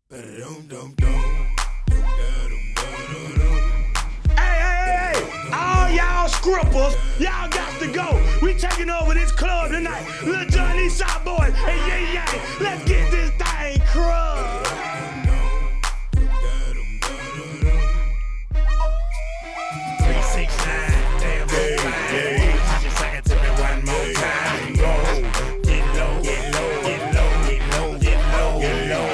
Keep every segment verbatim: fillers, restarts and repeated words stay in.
Hey, hey, hey, hey, all y'all scrippers, y'all got to go. We taking over this club tonight. Lil Jon, these shot boys, and Yay Yang. Let's get this thing crunk. three six nine, damn, yeah, yeah. Just sing it to me one more time. Roll, get low, get low, get low, get low, get low, get low.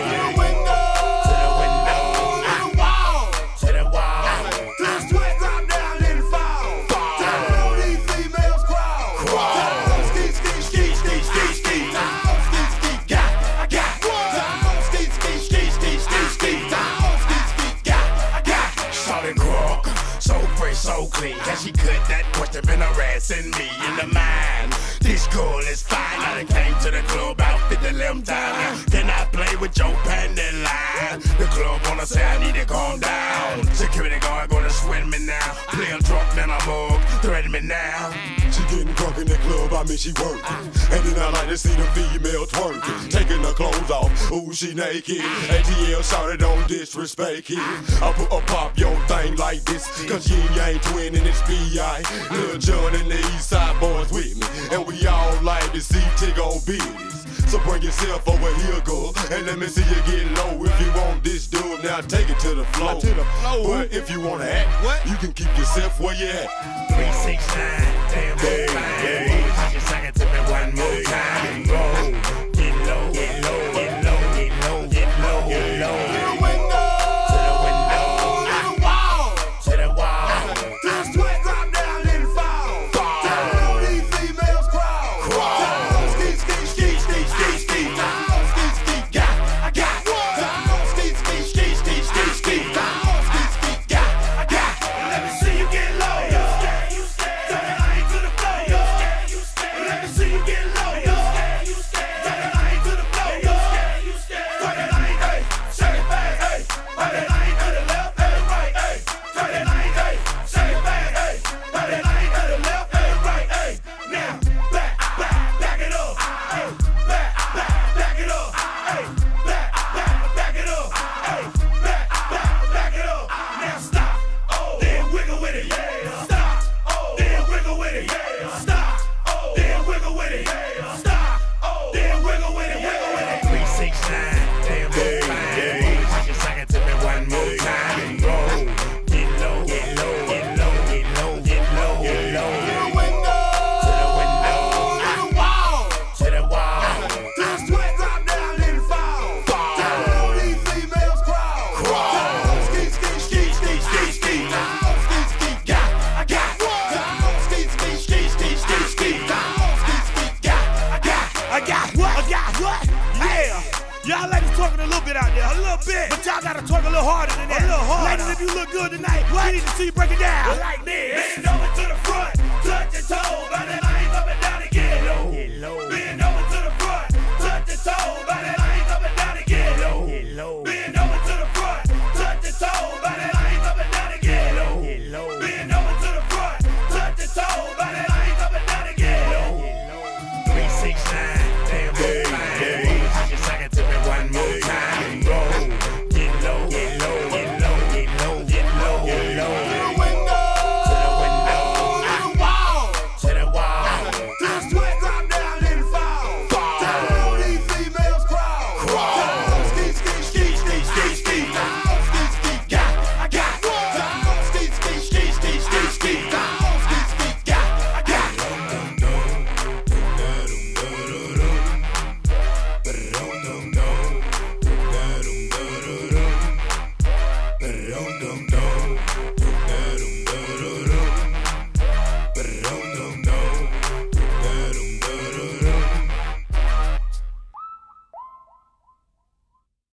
So clean, can she cut that question been harassing me in the mind? This girl is fine, I done came to the club out fifty eleven times. Can I play with your panty line? The club wanna say I need to calm down. Security guard gonna sweat me now. Play a drunk, then I'm mug, threaten me now. She getting drunk in the club, I mean she working. And then I like to see the female twerking. Taking her clothes off, ooh she naked. A T L shouted don't disrespect it. I put a pop your thing like this, cause you ain't twin and it's B I Lil Jon and the East Side boys with me. And we all like to see Tig on business. So bring yourself over here, girl, and let me see you get low. If you want this dub, now take it to the floor. To the floor. But if you wanna act, what? You can keep yourself where you at. three six nine, damn, yeah, yeah. Just sing it to me one more time. Roll, get low, get low, get low, get low, get low, get low. To the window, to the window, to the wall, to the wall. Till the sweat drop down and fall. Fall. Down on these females crawl. Crawl. Down, ski, ski, ski, ski, ski, ski. Down, ski, ski, got, I got. Down, ski, ski, ski, ski, ski, ski. Down, ski, ski, got, I got. Let me see you get low. You scared, you scared. Turn the line to the floor. You scared, you scared. Let me see you get low. You scared, you scared. Turn the line to the floor. You scared, you scared. Turn the line, hey, shake it fast, hey. Turn the line to the left and right, hey. Turn the line, hey, shake it fast, hey. Turn the line to the left and right, hey. Now, back, back, back it up, hey. Back, back, back it up, hey. Back, back, back it up, hey. Back, back, back it up. Now stop, oh, then wiggle with it, yeah. Stop, oh, then wiggle with it, yeah. Stop, oh, then wiggle with it, yeah. Stop, oh, then wiggle with it, wiggle with it. three six nine, damn, yeah, yeah. Just sing it to me one more time. Roll, get low, get low, get low, get low, get low, get low. To the window, To the window, to the wall. to the wall. Till the sweat drop down and fall. Fall. Down on these females crawl. Crawl. Down, ski, ski, ski, ski, ski, ski. Down, ski, ski, got, I got. Down, ski, ski, ski, ski, ski, ski. Down, ski, ski, got, I got. I got what? I got what? Yeah. Y'all ladies talking a little bit out there, a little bit. But y'all gotta talk a little harder than that. A little harder. Ladies, if you look good tonight, we need to see you break it down. Like this. Bend over to the front, touch your toes, by the